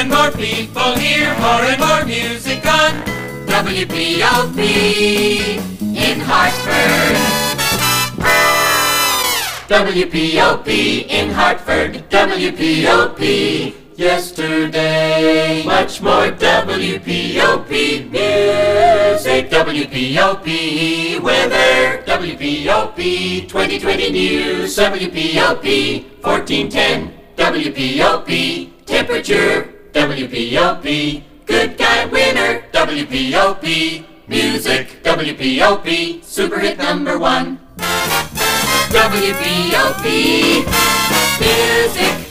and more people hear more and more music on WPOP in Hartford. WPOP in Hartford, WPOP. Yesterday, much more WPOP music, WPOP weather, WPOP 2020 news, WPOP 1410, WPOP temperature, WPOP good guy winner, WPOP music, WPOP super hit #1, WPOP music.